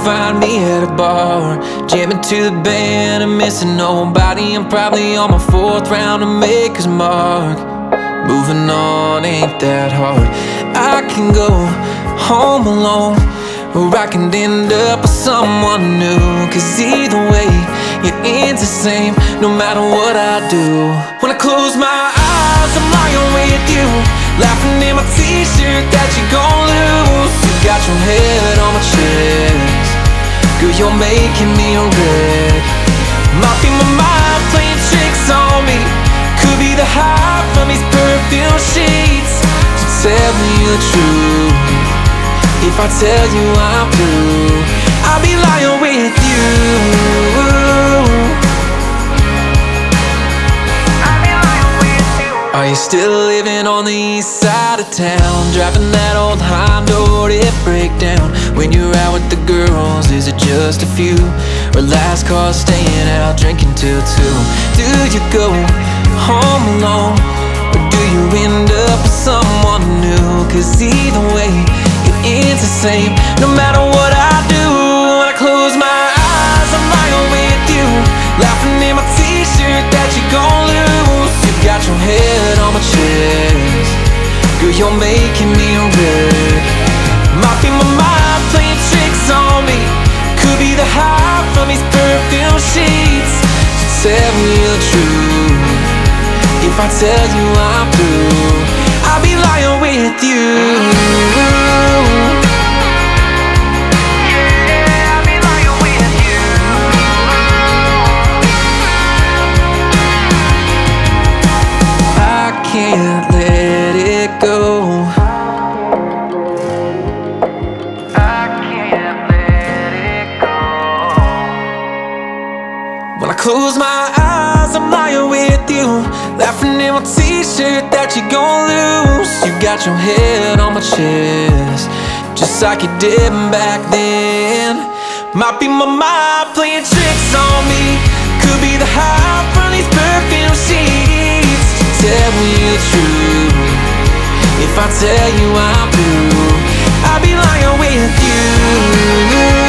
find me at a bar, jamming to the band and missing nobody. I'm probably on my fourth round to make his mark. Moving on ain't that hard. I can go home alone, or I can end up with someone new. Cause either way, it ends the same, no matter what I do. When I close my eyes, I'm lying with you, laughing in my t-shirt that you gon' lose. You got your head on my chest, girl, you're making me a wreck. Might be my mind playing tricks on me, could be the high from these perfume sheets. So tell me the truth, if I tell you I'm through, I'll be lying with you. Are you still living on the east side of town, driving that old Honda to break down? When you're out with the girls, is it just a few, or last call staying out drinking till 2? Do you go home alone, or do you end up with someone new? Cause either way, it ends the same, no matter what I do. When I close my eyes, I'm lying with you, laughing in my t-shirt that you gon' lose. You got your head on my chest, girl, you're making me a wreck. Might be my mind playing tricks on me, could be the high from these perfume sheets. So tell me the truth, if I tell you I'm through, I'll be lying with you. Can't let it go, I can't let it go. When I close my eyes, I'm lying with you, laughing in my t-shirt that you gon' lose. You got your head on my chest, just like you did back then. Might be my mind playing tricks on me, could be the high from these perfume sheets. Tell me the truth, if I tell you I'm through, I'll be lying with you.